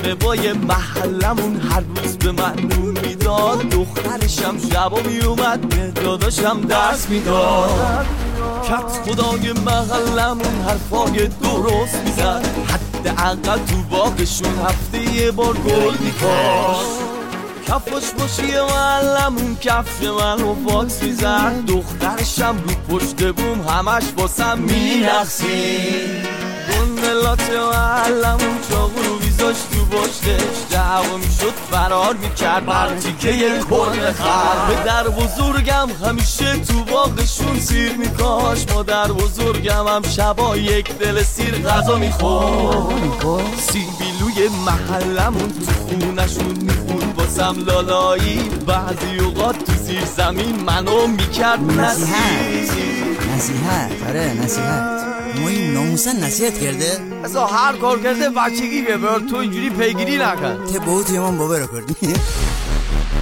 جانبای محلمون هر روز به من نون میداد، دخترشم شبا میومد مهداداشم درس میداد. کت خدای محلمون حرفای درست میزد، حداقل تو باغشون هفته یه بار گل میکاشت. کفاش باشی محلمون کفش من رو فاکس میزد، دخترشم رو پشت بوم همش باسم میرقصید. گندلات محلمون چاقو رو بیزاش تو باشتش، دعوا میشد فرار میکرد بر تیکه یه کرد خر. به در بزرگم همیشه تو باغشون سیر میکاش، مادر بزرگم هم شبا یک دل سیر غذا میخورد. سیبیلوی محلمون تو خونشون میخورد واسم لالایی، بعضی اوقات تو زیر زمین منو میکرد نصیحت. آره نصیحت. ما این ناموسن نصیحت کرده؟ اصلا هر کار کرده بچگی ببر، تو اینجوری پیگیری نکن. ته باو توی من باور کردی.